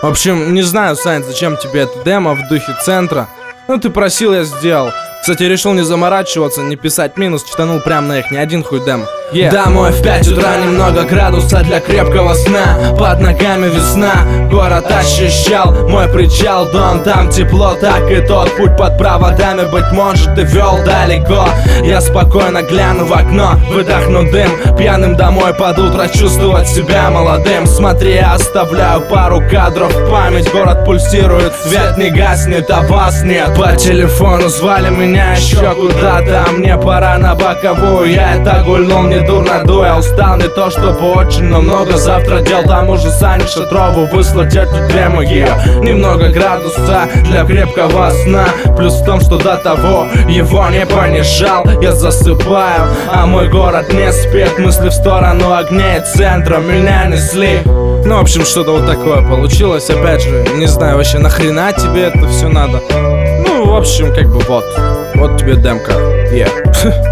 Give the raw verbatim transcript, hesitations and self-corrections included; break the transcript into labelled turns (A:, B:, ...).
A: В общем, не знаю, Сань, зачем тебе это демо в духе центра. Ну, ты просил, я сделал. Кстати, решил не заморачиваться, не писать минус, читанул прям на их, не один хуй демо. Yeah.
B: Домой в пять утра, немного градуса для крепкого сна. Под ногами весна, город ощущал мой причал, дом, там тепло, так и тот путь под проводами, быть может, ты вел далеко. Я спокойно гляну в окно, выдохну дым, пьяным домой под утро чувствовать себя молодым. Смотри, я оставляю пару кадров в память, город пульсирует, свет не гаснет, а вас нет. По телефону звали меня еще куда-то, а мне пора на боковую. Я это гульнул, не дурно дуя, устал не то чтобы очень, но много завтра дел. Тому же Сане Шатрову выслать эту тему ее. Немного градуса для крепкого сна, плюс в том, что до того его не понижал. Я засыпаю, а мой город не спит, мысли в сторону огней центра меня несли.
A: Ну, в общем, что-то вот такое получилось. Опять же, не знаю вообще, нахрена тебе это все надо. Ну, в общем, как бы вот. Вот тебе демка. Yeah.